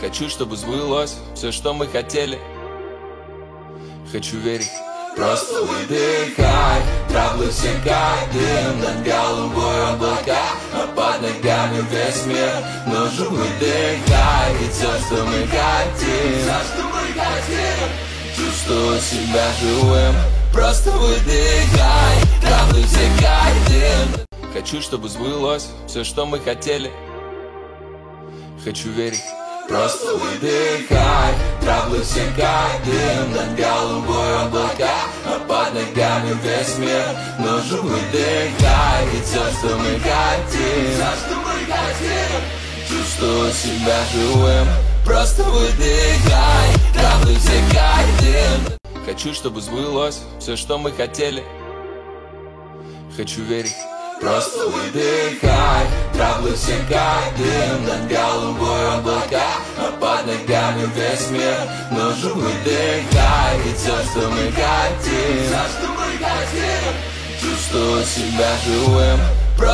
Хочу, чтобы сбылось все, что мы хотели. Хочу верить. Просто выдыхай, траблы всякай, дым над головой облака, а под ногами весь мир. Нужно выдыхай, и все, что мы хотим, чувствую себя живым. Просто выдыхай, траблы всякай, дым. Хочу, чтобы сбылось все, что мы хотели. Хочу верить. Просто выдыхай, траблы всякай, дым над головой облака, а под ногами весь мир. Нужно выдыхай, и все, что мы хотим, чувствую себя живым. Просто выдыхай, траблы всякай, дым. Хочу, чтобы сбылось все, что мы хотели. Хочу верить. Просто выдыхай, траблы всякай, дым над головой облака, а под ногами весь мир. Нужно выдыхай, и все, что мы хотим, чувствую себя живым.